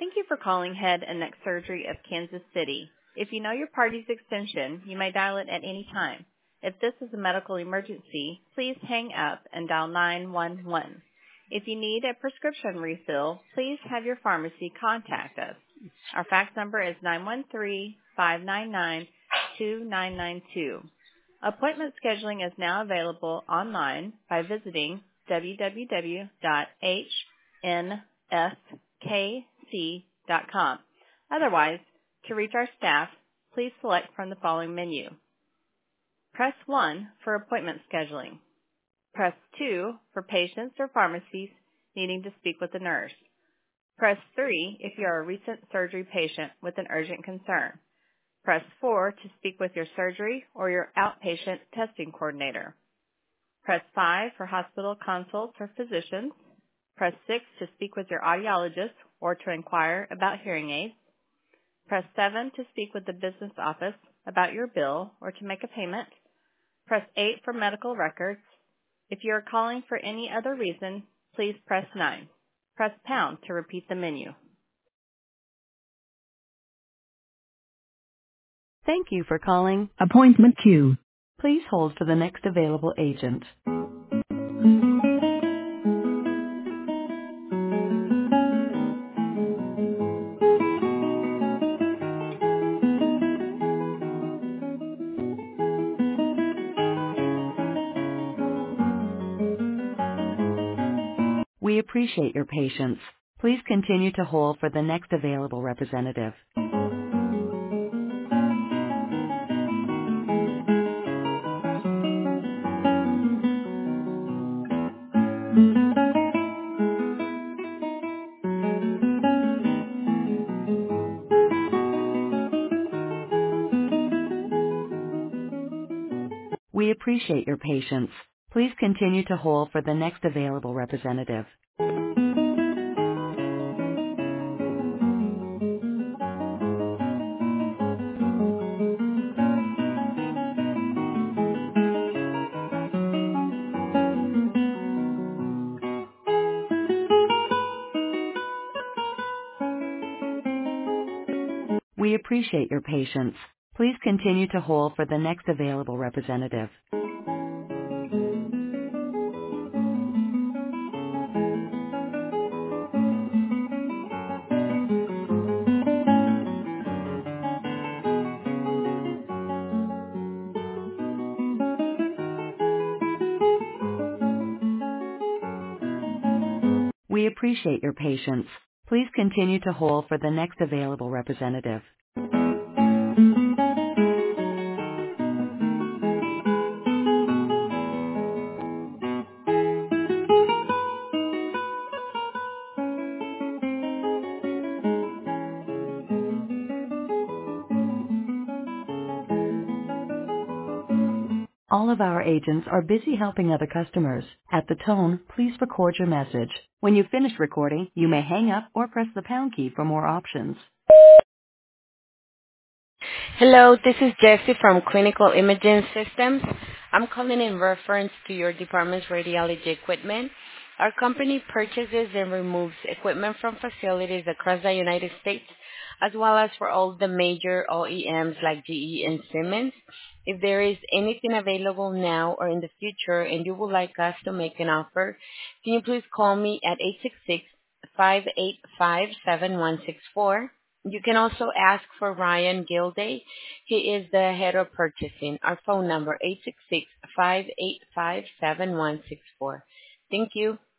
Thank you for calling Head and Neck Surgery of Kansas City. If you know your party's extension, you may dial it at any time. If this is a medical emergency, please hang up and dial 911. If you need a prescription refill, please have your pharmacy contact us. Our fax number is 913-599-2992. Appointment scheduling is now available online by visiting www.hnsk.com. Otherwise, to reach our staff, please select from the following menu. Press 1 for appointment scheduling. Press 2 for patients or pharmacies needing to speak with a nurse. Press 3 if you are a recent surgery patient with an urgent concern. Press 4 to speak with your surgery or your outpatient testing coordinator. Press 5 for hospital consults or physicians. Press 6 to speak with your audiologist or to inquire about hearing aids. Press 7 to speak with the business office about your bill or to make a payment. Press 8 for medical records. If you are calling for any other reason, please press 9. Press pound to repeat the menu. Thank you for calling Appointment queue. Please hold for the next available agent. We appreciate your patience. Please continue to hold for the next available representative. We appreciate your patience. Please continue to hold for the next available representative. We appreciate your patience. Please continue to hold for the next available representative. We appreciate your patience. Please continue to hold for the next available representative. All of our agents are busy helping other customers. At the tone, please record your message. When you finish recording, you may hang up or press the pound key for more options. Hello, this is Jessie from Clinical Imaging Systems. I'm calling in reference to your department's radiology equipment. Our company purchases and removes equipment from facilities across the United States, as well as for all the major OEMs like GE and Siemens. If there is anything available now or in the future and you would like us to make an offer, can you please call me at 866-585-7164. You can also ask for Ryan Gilday. He is the head of purchasing. Our phone number, 866-585-7164. Thank you.